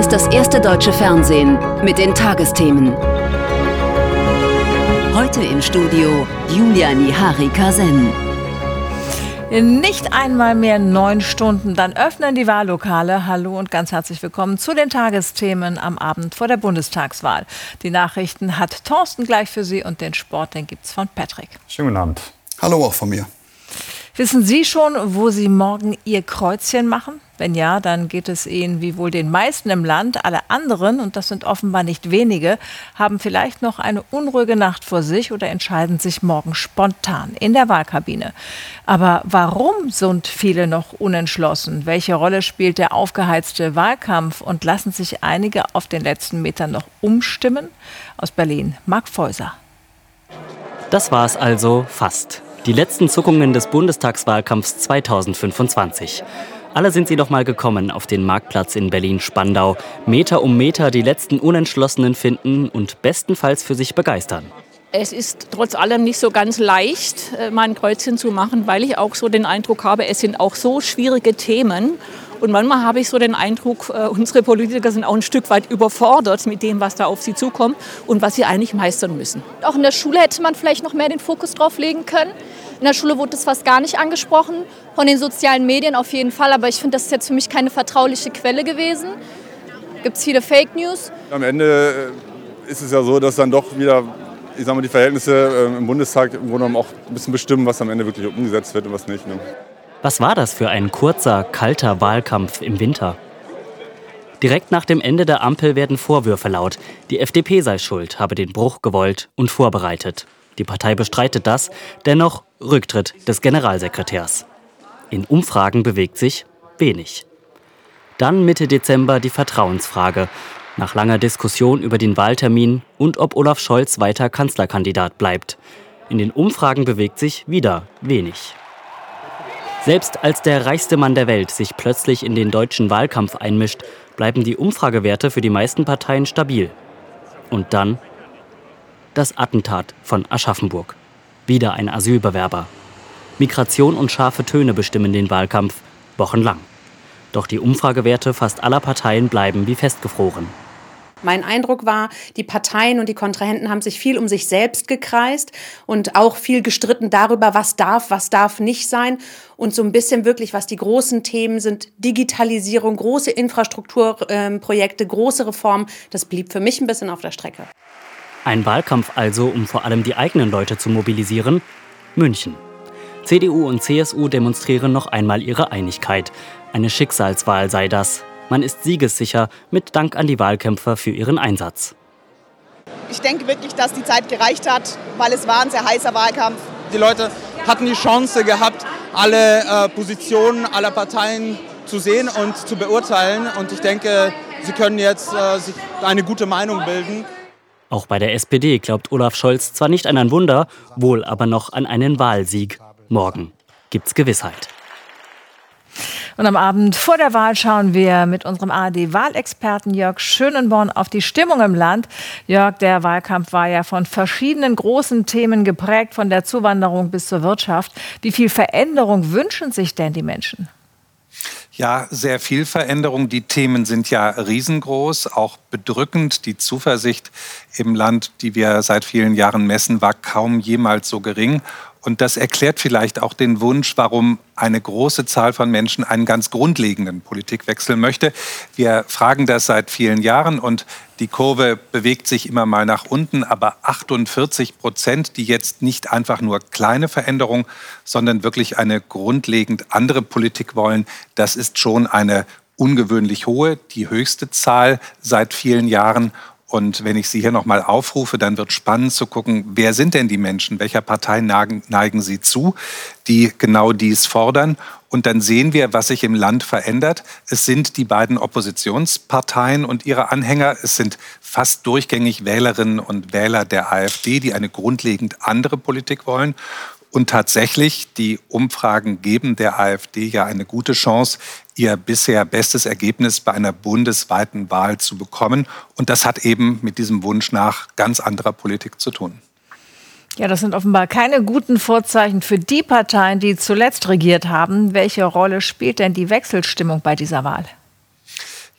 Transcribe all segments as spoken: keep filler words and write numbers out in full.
ist das erste deutsche Fernsehen mit den Tagesthemen. Heute im Studio Julia Nihari-Kasen. In nicht einmal mehr neun Stunden, dann öffnen die Wahllokale. Hallo und ganz herzlich willkommen zu den Tagesthemen am Abend vor der Bundestagswahl. Die Nachrichten hat Thorsten gleich für Sie und den Sport, den gibt's von Patrick. Schönen guten Abend. Hallo auch von mir. Wissen Sie schon, wo Sie morgen Ihr Kreuzchen machen? Wenn ja, dann geht es Ihnen wie wohl den meisten im Land. Alle anderen, und das sind offenbar nicht wenige, haben vielleicht noch eine unruhige Nacht vor sich oder entscheiden sich morgen spontan in der Wahlkabine. Aber warum sind viele noch unentschlossen? Welche Rolle spielt der aufgeheizte Wahlkampf? Und lassen sich einige auf den letzten Metern noch umstimmen? Aus Berlin, Marc Feuser. Das war es also fast. Die letzten Zuckungen des Bundestagswahlkampfs zweitausendfünfundzwanzig. Alle sind sie noch mal gekommen auf den Marktplatz in Berlin-Spandau. Meter um Meter die letzten Unentschlossenen finden und bestenfalls für sich begeistern. Es ist trotz allem nicht so ganz leicht, mal ein Kreuzchen zu machen, weil ich auch so den Eindruck habe, es sind auch so schwierige Themen. Und manchmal habe ich so den Eindruck, unsere Politiker sind auch ein Stück weit überfordert mit dem, was da auf sie zukommt und was sie eigentlich meistern müssen. Auch in der Schule hätte man vielleicht noch mehr den Fokus drauf legen können. In der Schule wurde das fast gar nicht angesprochen, von den sozialen Medien auf jeden Fall. Aber ich finde, das ist jetzt für mich keine vertrauliche Quelle gewesen. Gibt es viele Fake News. Am Ende ist es ja so, dass dann doch wieder, ich sag mal, die Verhältnisse im Bundestag im Grunde genommen auch ein bisschen bestimmen, was am Ende wirklich umgesetzt wird und was nicht. Ne? Was war das für ein kurzer, kalter Wahlkampf im Winter? Direkt nach dem Ende der Ampel werden Vorwürfe laut. Die F D P sei schuld, habe den Bruch gewollt und vorbereitet. Die Partei bestreitet das, dennoch Rücktritt des Generalsekretärs. In Umfragen bewegt sich wenig. Dann Mitte Dezember die Vertrauensfrage. Nach langer Diskussion über den Wahltermin und ob Olaf Scholz weiter Kanzlerkandidat bleibt. In den Umfragen bewegt sich wieder wenig. Selbst als der reichste Mann der Welt sich plötzlich in den deutschen Wahlkampf einmischt, bleiben die Umfragewerte für die meisten Parteien stabil. Und dann das Attentat von Aschaffenburg. Wieder ein Asylbewerber. Migration und scharfe Töne bestimmen den Wahlkampf wochenlang. Doch die Umfragewerte fast aller Parteien bleiben wie festgefroren. Mein Eindruck war, die Parteien und die Kontrahenten haben sich viel um sich selbst gekreist und auch viel gestritten darüber, was darf, was darf nicht sein. Und so ein bisschen wirklich, was die großen Themen sind, Digitalisierung, große Infrastrukturprojekte, äh, große Reformen, das blieb für mich ein bisschen auf der Strecke. Ein Wahlkampf also, um vor allem die eigenen Leute zu mobilisieren? München. C D U und C S U demonstrieren noch einmal ihre Einigkeit. Eine Schicksalswahl sei das. Man ist siegessicher mit Dank an die Wahlkämpfer für ihren Einsatz. Ich denke wirklich, dass die Zeit gereicht hat, weil es war ein sehr heißer Wahlkampf. Die Leute hatten die Chance gehabt, alle äh, Positionen aller Parteien zu sehen und zu beurteilen. Und ich denke, sie können jetzt äh, sich eine gute Meinung bilden. Auch bei der S P D glaubt Olaf Scholz zwar nicht an ein Wunder, wohl aber noch an einen Wahlsieg. Morgen gibt's Gewissheit. Und am Abend vor der Wahl schauen wir mit unserem A R D-Wahlexperten Jörg Schönenborn auf die Stimmung im Land. Jörg, der Wahlkampf war ja von verschiedenen großen Themen geprägt, von der Zuwanderung bis zur Wirtschaft. Wie viel Veränderung wünschen sich denn die Menschen? Ja, sehr viel Veränderung. Die Themen sind ja riesengroß, auch bedrückend. Die Zuversicht im Land, die wir seit vielen Jahren messen, war kaum jemals so gering. Und das erklärt vielleicht auch den Wunsch, warum eine große Zahl von Menschen einen ganz grundlegenden Politikwechsel möchte. Wir fragen das seit vielen Jahren und die Kurve bewegt sich immer mal nach unten. Aber achtundvierzig Prozent, die jetzt nicht einfach nur kleine Veränderungen, sondern wirklich eine grundlegend andere Politik wollen, das ist schon eine ungewöhnlich hohe, die höchste Zahl seit vielen Jahren. Und wenn ich sie hier nochmal aufrufe, dann wird spannend zu gucken, wer sind denn die Menschen, welcher Partei neigen, neigen sie zu, die genau dies fordern. Und dann sehen wir, was sich im Land verändert. Es sind die beiden Oppositionsparteien und ihre Anhänger. Es sind fast durchgängig Wählerinnen und Wähler der AfD, die eine grundlegend andere Politik wollen. Und tatsächlich, die Umfragen geben der AfD ja eine gute Chance, ihr bisher bestes Ergebnis bei einer bundesweiten Wahl zu bekommen. Und das hat eben mit diesem Wunsch nach ganz anderer Politik zu tun. Ja, das sind offenbar keine guten Vorzeichen für die Parteien, die zuletzt regiert haben. Welche Rolle spielt denn die Wechselstimmung bei dieser Wahl?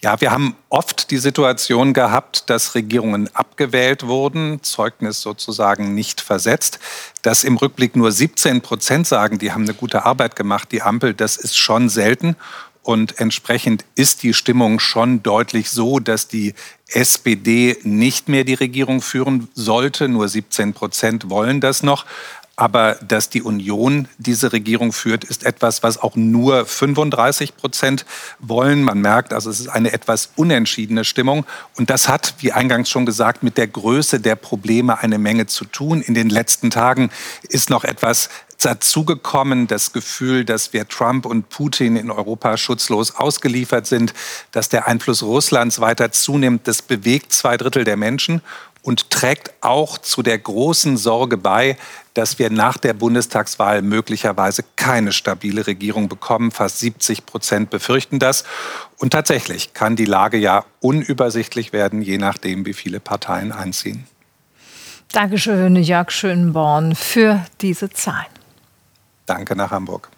Ja, wir haben oft die Situation gehabt, dass Regierungen abgewählt wurden, Zeugnis sozusagen nicht versetzt. Dass im Rückblick nur siebzehn Prozent sagen, die haben eine gute Arbeit gemacht, die Ampel, das ist schon selten. Und entsprechend ist die Stimmung schon deutlich so, dass die S P D nicht mehr die Regierung führen sollte. Nur siebzehn Prozent wollen das noch. Aber dass die Union diese Regierung führt, ist etwas, was auch nur fünfunddreißig Prozent wollen. Man merkt, also es ist eine etwas unentschiedene Stimmung. Und das hat, wie eingangs schon gesagt, mit der Größe der Probleme eine Menge zu tun. In den letzten Tagen ist noch etwas dazugekommen, das Gefühl, dass wir Trump und Putin in Europa schutzlos ausgeliefert sind, dass der Einfluss Russlands weiter zunimmt. Das bewegt zwei Drittel der Menschen und trägt auch zu der großen Sorge bei, dass wir nach der Bundestagswahl möglicherweise keine stabile Regierung bekommen. Fast siebzig Prozent befürchten das. Und tatsächlich kann die Lage ja unübersichtlich werden, je nachdem, wie viele Parteien einziehen. Dankeschön, Jörg Schönborn, für diese Zahlen. Danke nach Hamburg.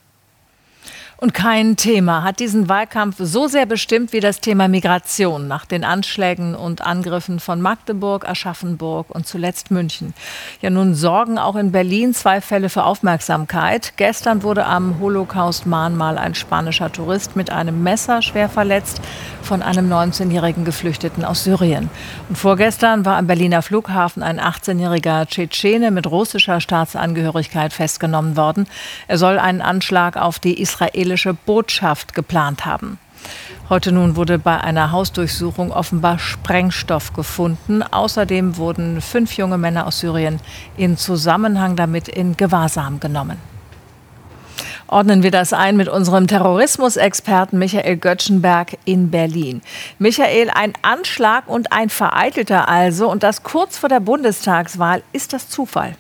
Und kein Thema hat diesen Wahlkampf so sehr bestimmt wie das Thema Migration nach den Anschlägen und Angriffen von Magdeburg, Aschaffenburg und zuletzt München. Ja, nun sorgen auch in Berlin zwei Fälle für Aufmerksamkeit. Gestern wurde am Holocaust-Mahnmal ein spanischer Tourist mit einem Messer schwer verletzt von einem neunzehnjährigen Geflüchteten aus Syrien. Und vorgestern war am Berliner Flughafen ein achtzehnjähriger Tschetschene mit russischer Staatsangehörigkeit festgenommen worden. Er soll einen Anschlag auf die israelische Botschaft geplant haben. Heute nun wurde bei einer Hausdurchsuchung offenbar Sprengstoff gefunden. Außerdem wurden fünf junge Männer aus Syrien in Zusammenhang damit in Gewahrsam genommen. Ordnen wir das ein mit unserem Terrorismusexperten Michael Göttschenberg in Berlin. Michael, ein Anschlag und ein vereitelter also, und das kurz vor der Bundestagswahl. Ist das Zufall?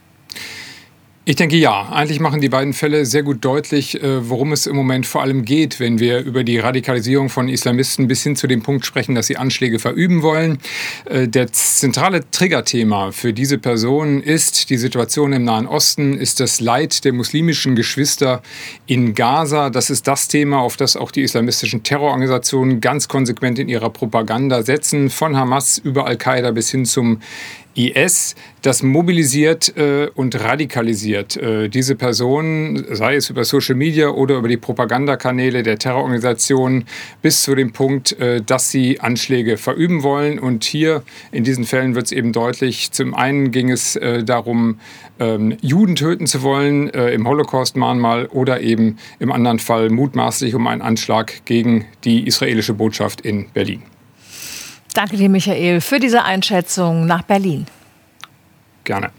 Ich denke ja. Eigentlich machen die beiden Fälle sehr gut deutlich, worum es im Moment vor allem geht, wenn wir über die Radikalisierung von Islamisten bis hin zu dem Punkt sprechen, dass sie Anschläge verüben wollen. Der zentrale Triggerthema für diese Personen ist die Situation im Nahen Osten, ist das Leid der muslimischen Geschwister in Gaza. Das ist das Thema, auf das auch die islamistischen Terrororganisationen ganz konsequent in ihrer Propaganda setzen, von Hamas über Al-Qaida bis hin zum I S. Das mobilisiert äh, und radikalisiert äh, diese Personen, sei es über Social Media oder über die Propagandakanäle der Terrororganisationen, bis zu dem Punkt, äh, dass sie Anschläge verüben wollen. Und hier in diesen Fällen wird es eben deutlich, zum einen ging es äh, darum, ähm, Juden töten zu wollen, äh, im Holocaust-Mahnmal, oder eben im anderen Fall mutmaßlich um einen Anschlag gegen die israelische Botschaft in Berlin. Danke dir, Michael, für diese Einschätzung nach Berlin. Gerne.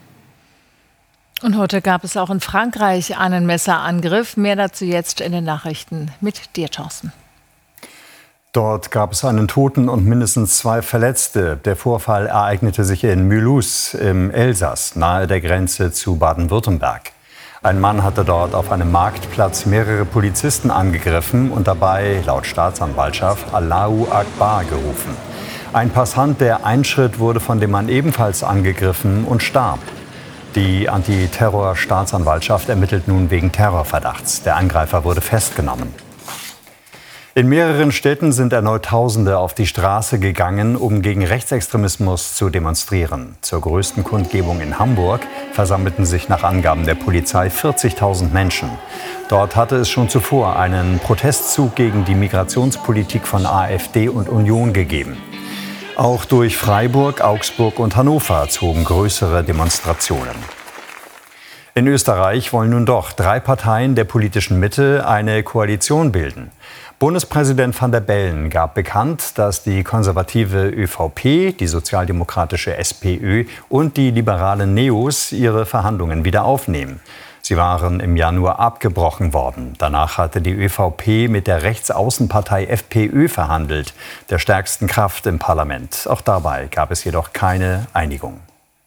Und heute gab es auch in Frankreich einen Messerangriff. Mehr dazu jetzt in den Nachrichten mit dir, Thorsten. Dort gab es einen Toten und mindestens zwei Verletzte. Der Vorfall ereignete sich in Mulhouse im Elsass, nahe der Grenze zu Baden-Württemberg. Ein Mann hatte dort auf einem Marktplatz mehrere Polizisten angegriffen und dabei, laut Staatsanwaltschaft, Allahu Akbar gerufen. Ein Passant, der einschritt, wurde von dem Mann ebenfalls angegriffen und starb. Die Antiterror-Staatsanwaltschaft ermittelt nun wegen Terrorverdachts. Der Angreifer wurde festgenommen. In mehreren Städten sind erneut Tausende auf die Straße gegangen, um gegen Rechtsextremismus zu demonstrieren. Zur größten Kundgebung in Hamburg versammelten sich nach Angaben der Polizei vierzigtausend Menschen. Dort hatte es schon zuvor einen Protestzug gegen die Migrationspolitik von AfD und Union gegeben. Auch durch Freiburg, Augsburg und Hannover zogen größere Demonstrationen. In Österreich wollen nun doch drei Parteien der politischen Mitte eine Koalition bilden. Bundespräsident Van der Bellen gab bekannt, dass die konservative ÖVP, die sozialdemokratische SPÖ und die liberalen Neos ihre Verhandlungen wieder aufnehmen. Sie waren im Januar abgebrochen worden. Danach hatte die ÖVP mit der Rechtsaußenpartei FPÖ verhandelt, der stärksten Kraft im Parlament. Auch dabei gab es jedoch keine Einigung.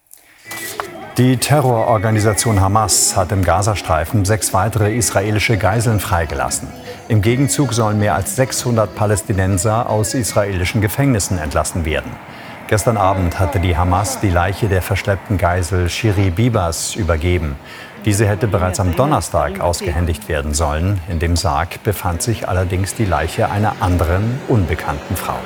Die Terrororganisation Hamas hat im Gazastreifen sechs weitere israelische Geiseln freigelassen. Im Gegenzug sollen mehr als sechshundert Palästinenser aus israelischen Gefängnissen entlassen werden. Gestern Abend hatte die Hamas die Leiche der verschleppten Geisel Shiri Bibas übergeben. Diese hätte bereits am Donnerstag ausgehändigt werden sollen. In dem Sarg befand sich allerdings die Leiche einer anderen, unbekannten Frau.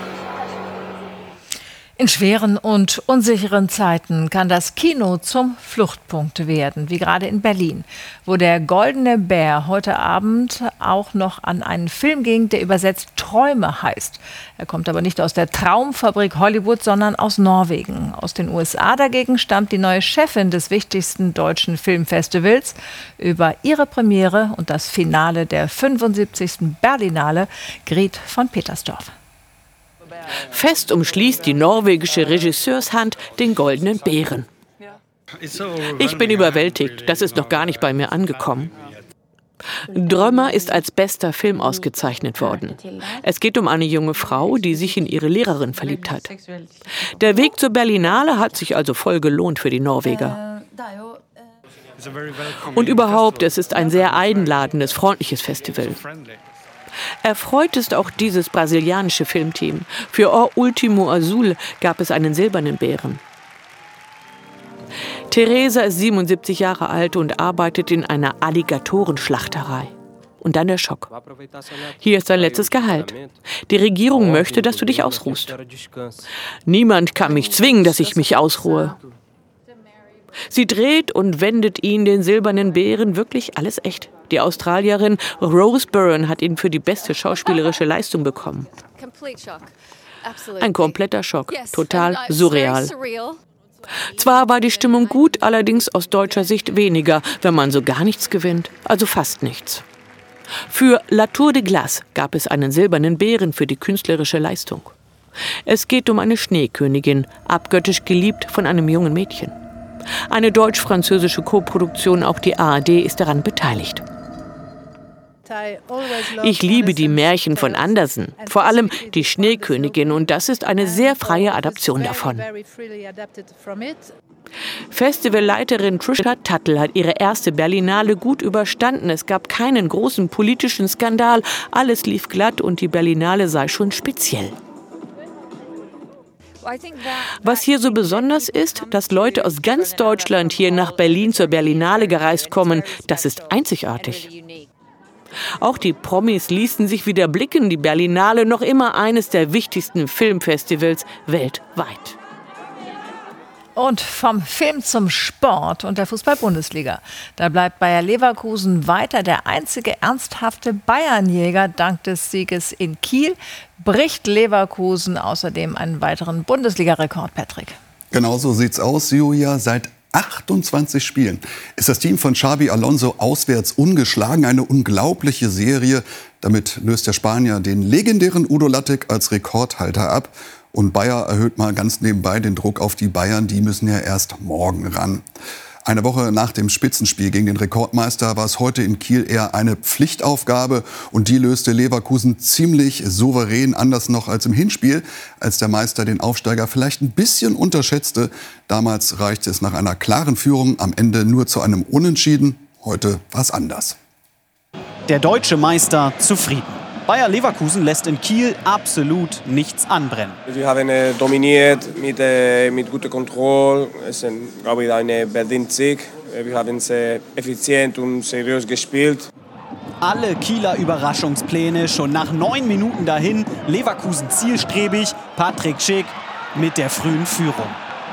In schweren und unsicheren Zeiten kann das Kino zum Fluchtpunkt werden, wie gerade in Berlin, wo der Goldene Bär heute Abend auch noch an einen Film ging, der übersetzt Träume heißt. Er kommt aber nicht aus der Traumfabrik Hollywood, sondern aus Norwegen. Aus den U S A dagegen stammt die neue Chefin des wichtigsten deutschen Filmfestivals. Über ihre Premiere und das Finale der fünfundsiebzigsten Berlinale, Grit von Petersdorf. Fest umschließt die norwegische Regisseurshand den Goldenen Bären. Ich bin überwältigt, das ist noch gar nicht bei mir angekommen. Drömer ist als bester Film ausgezeichnet worden. Es geht um eine junge Frau, die sich in ihre Lehrerin verliebt hat. Der Weg zur Berlinale hat sich also voll gelohnt für die Norweger. Und überhaupt, es ist ein sehr einladendes, freundliches Festival. Erfreut ist auch dieses brasilianische Filmteam. Für O Último Azul gab es einen silbernen Bären. Teresa ist siebenundsiebzig Jahre alt und arbeitet in einer Alligatorenschlachterei. Und dann der Schock. Hier ist dein letztes Gehalt. Die Regierung möchte, dass du dich ausruhst. Niemand kann mich zwingen, dass ich mich ausruhe. Sie dreht und wendet ihn, den silbernen Bären, wirklich alles echt. Die Australierin Rose Byrne hat ihn für die beste schauspielerische Leistung bekommen. Ein kompletter Schock, total surreal. Zwar war die Stimmung gut, allerdings aus deutscher Sicht weniger, wenn man so gar nichts gewinnt, also fast nichts. Für La Tour de Glace gab es einen silbernen Bären für die künstlerische Leistung. Es geht um eine Schneekönigin, abgöttisch geliebt von einem jungen Mädchen. Eine deutsch-französische Koproduktion, auch die A R D ist daran beteiligt. Ich liebe die Märchen von Andersen, vor allem die Schneekönigin, und das ist eine sehr freie Adaption davon. Festivalleiterin Trisha Tuttle hat ihre erste Berlinale gut überstanden. Es gab keinen großen politischen Skandal, alles lief glatt und die Berlinale sei schon speziell. Was hier so besonders ist, dass Leute aus ganz Deutschland hier nach Berlin zur Berlinale gereist kommen, das ist einzigartig. Auch die Promis ließen sich wieder blicken, die Berlinale noch immer eines der wichtigsten Filmfestivals weltweit. Und vom Film zum Sport und der Fußball-Bundesliga. Da bleibt Bayer Leverkusen weiter der einzige ernsthafte Bayernjäger. Dank des Sieges in Kiel bricht Leverkusen außerdem einen weiteren Bundesliga-Rekord, Patrick. Genau so sieht's aus, Julia. Seit achtundzwanzig Spielen ist das Team von Xabi Alonso auswärts ungeschlagen. Eine unglaubliche Serie. Damit löst der Spanier den legendären Udo Lattek als Rekordhalter ab. Und Bayer erhöht mal ganz nebenbei den Druck auf die Bayern. Die müssen ja erst morgen ran. Eine Woche nach dem Spitzenspiel gegen den Rekordmeister war es heute in Kiel eher eine Pflichtaufgabe. Und die löste Leverkusen ziemlich souverän, anders noch als im Hinspiel, als der Meister den Aufsteiger vielleicht ein bisschen unterschätzte. Damals reichte es nach einer klaren Führung am Ende nur zu einem Unentschieden. Heute war es anders. Der deutsche Meister zufrieden. Bayer Leverkusen lässt in Kiel absolut nichts anbrennen. Wir haben äh, dominiert mit, äh, mit guter Kontrolle. Es ist, glaube ich, ein Berlin-Sieg. Wir haben sehr effizient und seriös gespielt. Alle Kieler Überraschungspläne schon nach neun Minuten dahin. Leverkusen zielstrebig, Patrick Schick mit der frühen Führung.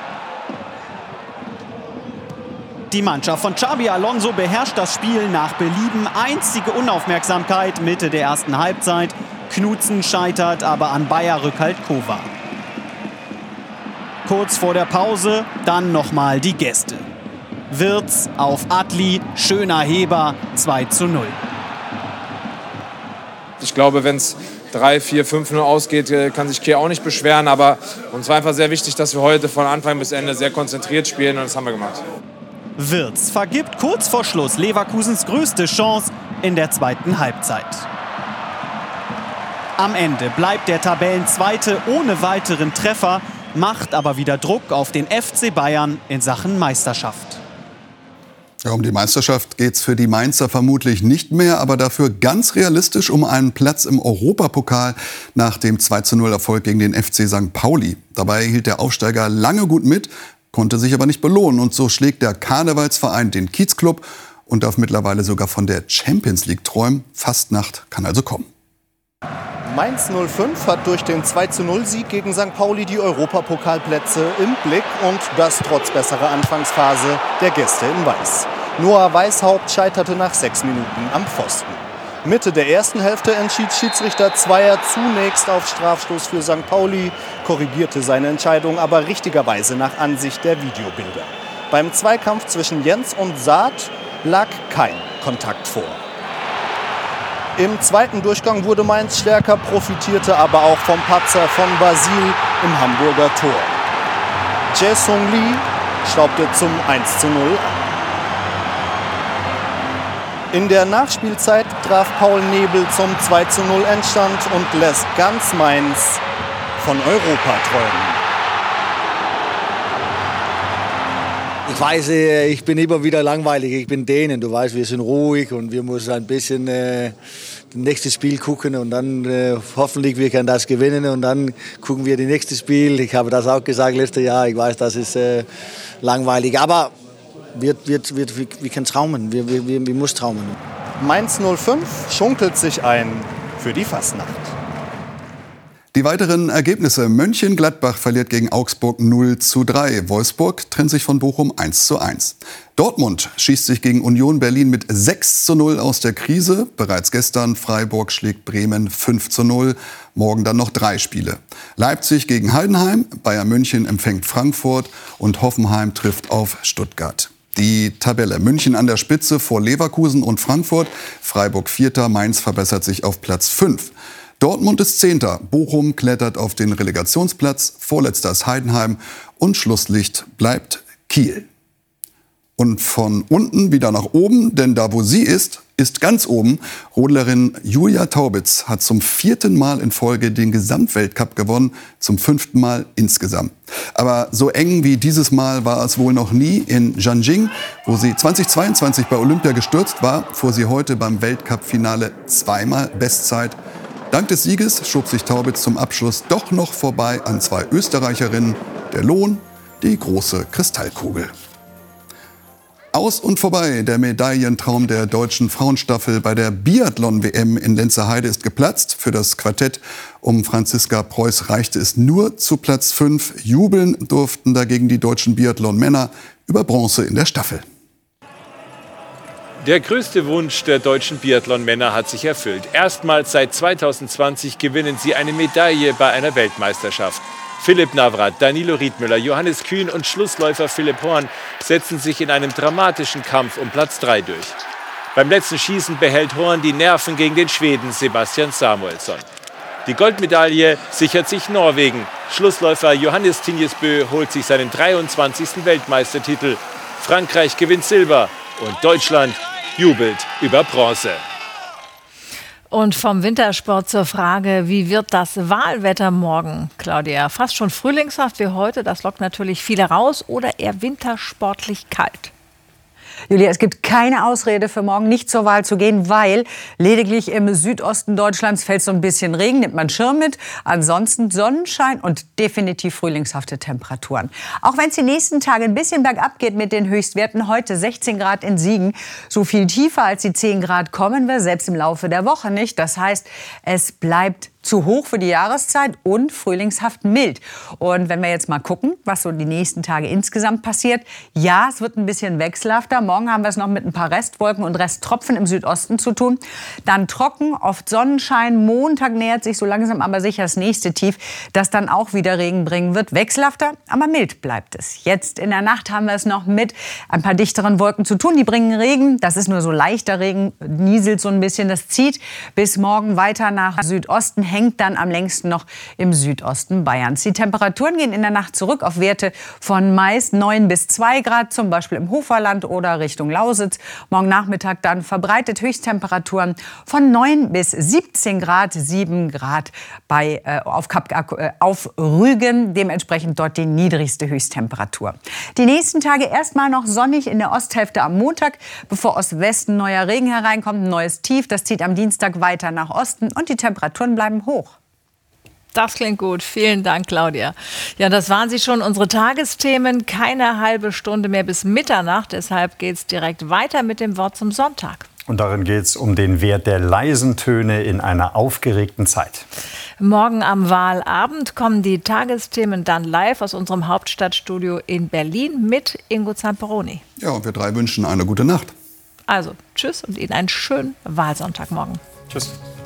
Die Mannschaft von Xabi Alonso beherrscht das Spiel nach Belieben. Einzige Unaufmerksamkeit Mitte der ersten Halbzeit. Knudsen scheitert aber an Bayer-Rückhalt Kova. Kurz vor der Pause dann nochmal die Gäste. Wirtz auf Adli, schöner Heber, zwei zu null. Ich glaube, wenn es drei, vier, fünf null ausgeht, kann sich Kiel auch nicht beschweren. Aber uns war einfach sehr wichtig, dass wir heute von Anfang bis Ende sehr konzentriert spielen, und das haben wir gemacht. Wirtz vergibt kurz vor Schluss Leverkusens größte Chance in der zweiten Halbzeit. Am Ende bleibt der Tabellenzweite ohne weiteren Treffer, macht aber wieder Druck auf den F C Bayern in Sachen Meisterschaft. Ja, um die Meisterschaft geht es für die Mainzer vermutlich nicht mehr, aber dafür ganz realistisch um einen Platz im Europapokal nach dem zwei zu null Erfolg gegen den F C Sankt Pauli. Dabei hielt der Aufsteiger lange gut mit, konnte sich aber nicht belohnen. Und so schlägt der Karnevalsverein den Kiezclub und darf mittlerweile sogar von der Champions League träumen. Fastnacht kann also kommen. Mainz null fünf hat durch den zwei zu null Sieg gegen Sankt Pauli die Europapokalplätze im Blick und das trotz besserer Anfangsphase der Gäste in Weiß. Noah Weishaupt scheiterte nach sechs Minuten am Pfosten. Mitte der ersten Hälfte entschied Schiedsrichter Zweier zunächst auf Strafstoß für Sankt Pauli, korrigierte seine Entscheidung aber richtigerweise nach Ansicht der Videobilder. Beim Zweikampf zwischen Jens und Saad lag kein Kontakt vor. Im zweiten Durchgang wurde Mainz stärker, profitierte aber auch vom Patzer von Basil im Hamburger Tor. Jae-Sung Lee staubte zum eins zu null an. In der Nachspielzeit traf Paul Nebel zum zwei zu null Endstand und lässt ganz Mainz von Europa träumen. Ich weiß, ich bin immer wieder langweilig. Ich bin Dänen, du weißt, wir sind ruhig und wir müssen ein bisschen äh, das nächste Spiel gucken und dann äh, hoffentlich wir können das gewinnen und dann gucken wir das nächste Spiel. Ich habe das auch gesagt letztes Jahr. Ich weiß, das ist äh, langweilig, aber wir, wir, wir, wir können traumen. Wir, wir, wir, wir müssen traumen. Mainz null fünf schunkelt sich ein für die Fastnacht. Die weiteren Ergebnisse. Mönchengladbach verliert gegen Augsburg null zu drei. Wolfsburg trennt sich von Bochum eins zu eins. Dortmund schießt sich gegen Union Berlin mit sechs zu null aus der Krise. Bereits gestern Freiburg schlägt Bremen fünf zu null. Morgen dann noch drei Spiele. Leipzig gegen Heidenheim, Bayern München empfängt Frankfurt und Hoffenheim trifft auf Stuttgart. Die Tabelle: München an der Spitze vor Leverkusen und Frankfurt. Freiburg Vierter, Mainz verbessert sich auf Platz fünf. Dortmund ist Zehnter, Bochum klettert auf den Relegationsplatz, vorletzter ist Heidenheim und Schlusslicht bleibt Kiel. Und von unten wieder nach oben, denn da wo sie ist, ist ganz oben. Rodlerin Julia Taubitz hat zum vierten Mal in Folge den Gesamtweltcup gewonnen, zum fünften Mal insgesamt. Aber so eng wie dieses Mal war es wohl noch nie. In Jiangning, wo sie zweitausendzweiundzwanzig bei Olympia gestürzt war, fuhr sie heute beim Weltcup-Finale zweimal Bestzeit. Dank des Sieges schob sich Taubitz zum Abschluss doch noch vorbei an zwei Österreicherinnen. Der Lohn, die große Kristallkugel. Aus und vorbei. Der Medaillentraum der deutschen Frauenstaffel bei der Biathlon-W M in Lenzerheide ist geplatzt. Für das Quartett um Franziska Preuß reichte es nur zu Platz fünf. Jubeln durften dagegen die deutschen Biathlon-Männer über Bronze in der Staffel. Der größte Wunsch der deutschen Biathlon-Männer hat sich erfüllt. Erstmals seit zweitausendzwanzig gewinnen sie eine Medaille bei einer Weltmeisterschaft. Philipp Navrat, Danilo Riedmüller, Johannes Kühn und Schlussläufer Philipp Horn setzen sich in einem dramatischen Kampf um Platz drei durch. Beim letzten Schießen behält Horn die Nerven gegen den Schweden Sebastian Samuelsson. Die Goldmedaille sichert sich Norwegen. Schlussläufer Johannes Tinjesbø holt sich seinen dreiundzwanzigsten Weltmeistertitel. Frankreich gewinnt Silber und Deutschland jubelt über Bronze. Und vom Wintersport zur Frage, wie wird das Wahlwetter morgen, Claudia? Fast schon frühlingshaft wie heute, das lockt natürlich viele raus, oder eher wintersportlich kalt? Julia, es gibt keine Ausrede für morgen nicht zur Wahl zu gehen, weil lediglich im Südosten Deutschlands fällt so ein bisschen Regen, nimmt man Schirm mit. Ansonsten Sonnenschein und definitiv frühlingshafte Temperaturen. Auch wenn es die nächsten Tage ein bisschen bergab geht mit den Höchstwerten, heute sechzehn Grad in Siegen. So viel tiefer als die zehn Grad kommen wir selbst im Laufe der Woche nicht. Das heißt, es bleibt zu hoch für die Jahreszeit und frühlingshaft mild. Und wenn wir jetzt mal gucken, was so die nächsten Tage insgesamt passiert. Ja, es wird ein bisschen wechselhafter. Morgen haben wir es noch mit ein paar Restwolken und Resttropfen im Südosten zu tun. Dann trocken, oft Sonnenschein. Montag nähert sich so langsam aber sicher das nächste Tief, das dann auch wieder Regen bringen wird. Wechselhafter, aber mild bleibt es. Jetzt in der Nacht haben wir es noch mit ein paar dichteren Wolken zu tun. Die bringen Regen. Das ist nur so leichter Regen, nieselt so ein bisschen. Das zieht bis morgen weiter nach Südosten hängt dann am längsten noch im Südosten Bayerns. Die Temperaturen gehen in der Nacht zurück auf Werte von meist neun bis zwei Grad, zum Beispiel im Hoferland oder Richtung Lausitz. Morgen Nachmittag dann verbreitet Höchsttemperaturen von neun bis siebzehn Grad, sieben Grad bei, äh, auf, Kap, äh, auf Rügen, dementsprechend dort die niedrigste Höchsttemperatur. Die nächsten Tage erstmal noch sonnig in der Osthälfte am Montag, bevor aus Westen neuer Regen hereinkommt, ein neues Tief. Das zieht am Dienstag weiter nach Osten und die Temperaturen bleiben hoch. Das klingt gut. Vielen Dank, Claudia. Ja, das waren sie schon, unsere Tagesthemen. Keine halbe Stunde mehr bis Mitternacht. Deshalb geht es direkt weiter mit dem Wort zum Sonntag. Und darin geht es um den Wert der leisen Töne in einer aufgeregten Zeit. Morgen am Wahlabend kommen die Tagesthemen dann live aus unserem Hauptstadtstudio in Berlin mit Ingo Zamperoni. Ja, und wir drei wünschen eine gute Nacht. Also, tschüss und Ihnen einen schönen Wahlsonntag morgen. Tschüss.